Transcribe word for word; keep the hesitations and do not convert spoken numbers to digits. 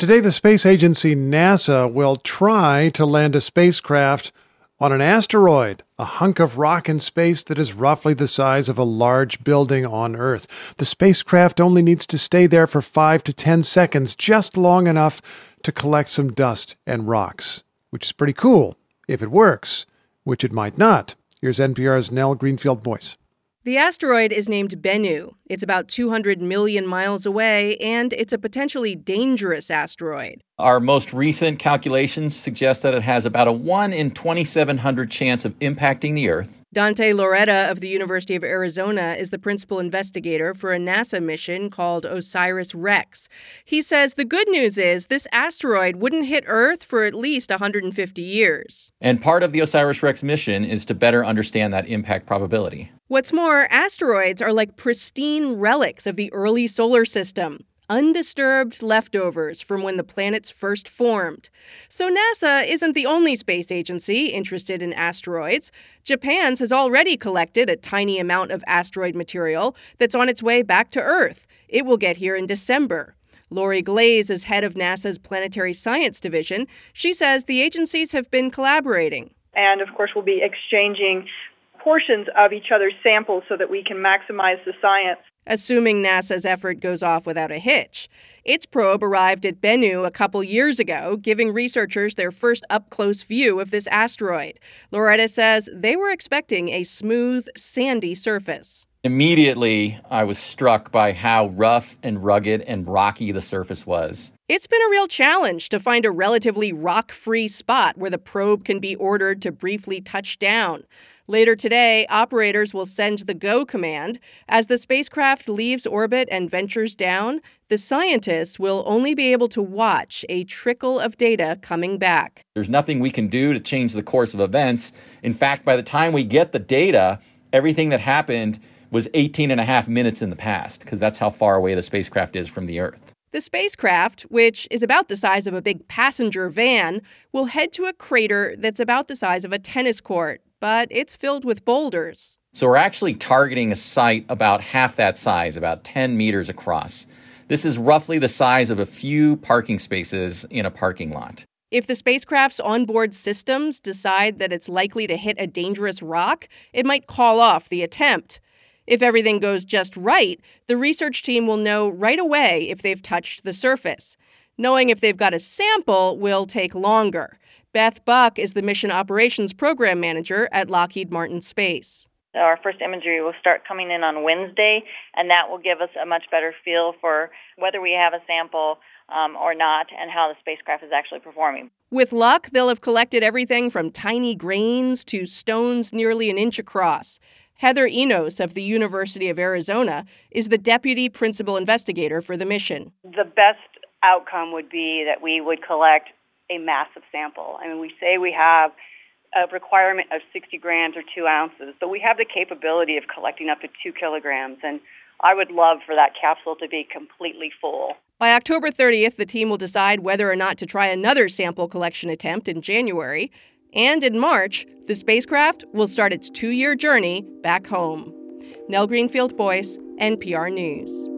Today, the space agency NASA will try to land a spacecraft on an asteroid, a hunk of rock in space that is roughly the size of a large building on Earth. The spacecraft only needs to stay there for five to ten seconds, just long enough to collect some dust and rocks, which is pretty cool if it works, which it might not. Here's N P R's Nell Greenfield-Boyce. The asteroid is named Bennu. It's about two hundred million miles away, and it's a potentially dangerous asteroid. Our most recent calculations suggest that it has about a one in twenty-seven hundred chance of impacting the Earth. Dante Loretta of the University of Arizona is the principal investigator for a NASA mission called OSIRIS-REx. He says the good news is this asteroid wouldn't hit Earth for at least one hundred fifty years. And part of the OSIRIS-REx mission is to better understand that impact probability. What's more, asteroids are like pristine relics of the early solar system, undisturbed leftovers from when the planets first formed. So NASA isn't the only space agency interested in asteroids. Japan's has already collected a tiny amount of asteroid material that's on its way back to Earth. It will get here in December. Lori Glaze is head of NASA's Planetary Science Division. She says the agencies have been collaborating. And, of course, we'll be exchanging portions of each other's samples so that we can maximize the science. Assuming NASA's effort goes off without a hitch. Its probe arrived at Bennu a couple years ago, giving researchers their first up-close view of this asteroid. Loretta says they were expecting a smooth, sandy surface. Immediately, I was struck by how rough and rugged and rocky the surface was. It's been a real challenge to find a relatively rock-free spot where the probe can be ordered to briefly touch down. Later today, operators will send the go command. As the spacecraft leaves orbit and ventures down, the scientists will only be able to watch a trickle of data coming back. There's nothing we can do to change the course of events. In fact, by the time we get the data, everything that happened was eighteen and a half minutes in the past, because that's how far away the spacecraft is from the Earth. The spacecraft, which is about the size of a big passenger van, will head to a crater that's about the size of a tennis court, but it's filled with boulders. So we're actually targeting a site about half that size, about ten meters across. This is roughly the size of a few parking spaces in a parking lot. If the spacecraft's onboard systems decide that it's likely to hit a dangerous rock, it might call off the attempt. If everything goes just right, the research team will know right away if they've touched the surface. Knowing if they've got a sample will take longer. Beth Buck is the Mission Operations Program Manager at Lockheed Martin Space. Our first imagery will start coming in on Wednesday, and that will give us a much better feel for whether we have a sample um, or not and how the spacecraft is actually performing. With luck, they'll have collected everything from tiny grains to stones nearly an inch across. Heather Enos of the University of Arizona is the deputy principal investigator for the mission. The best outcome would be that we would collect a massive sample. I mean, we say we have a requirement of sixty grams or two ounces, but we have the capability of collecting up to two kilograms, and I would love for that capsule to be completely full. By October thirtieth, the team will decide whether or not to try another sample collection attempt in January. And in March, the spacecraft will start its two-year journey back home. Nell Greenfield-Boyce, N P R News.